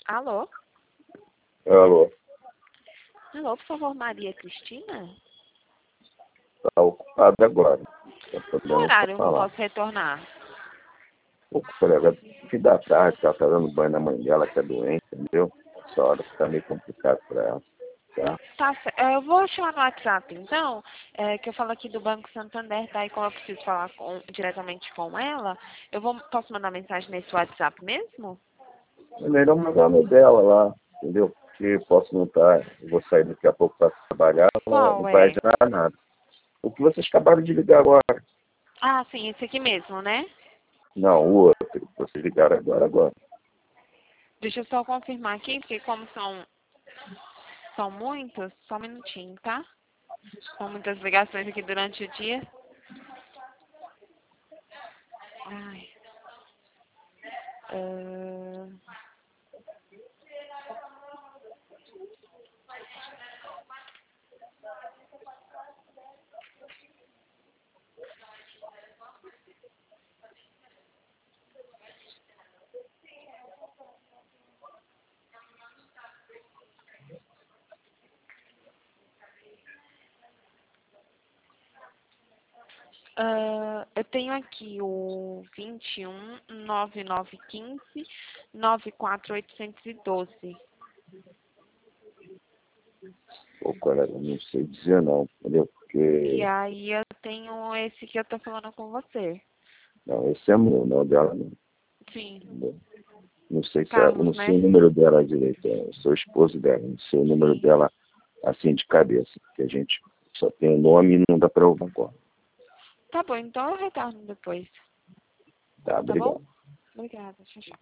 Alô? Alô, Alô, por favor, Maria Cristina? tá ocupado agora. Tá Que podendo horário eu falar. posso retornar? O colega, fim da tarde, ela tá dando banho na mãe dela, que é doente, entendeu? Essa hora tá meio complicado pra ela, tá? Tá, eu vou chamar no WhatsApp, então, que eu falo aqui do Banco Santander, tá? E como eu preciso falar diretamente com ela, posso mandar mensagem nesse WhatsApp mesmo? É melhor mandar no dela lá, entendeu? Porque posso não estar, eu vou sair daqui a pouco pra trabalhar, ela não Qual vai é? adiantar nada. O que vocês acabaram de ligar agora? Ah, sim, esse aqui mesmo, né? Não, o outro, que vocês ligaram agora. Deixa eu só confirmar aqui, porque como são muitos, só um minutinho, tá? São muitas ligações aqui durante o dia. Ai. ah, eu tenho aqui o 21 9915 Pô, colega, não sei dizer não, entendeu? E Porque, aí eu tenho esse que eu tô falando com você. não, esse é meu, não é dela, não. Sim, Entendeu? Não sei se é, eu Carlos, não sei né? o número dela direito, eu sou esposo dela, não sei o número Sim. dela assim de cabeça, porque a gente só tem o nome e não dá para ouvir agora. Tá bom, então eu retorno depois. Tá, Tá bom? obrigado. Obrigada, tchau, tchau.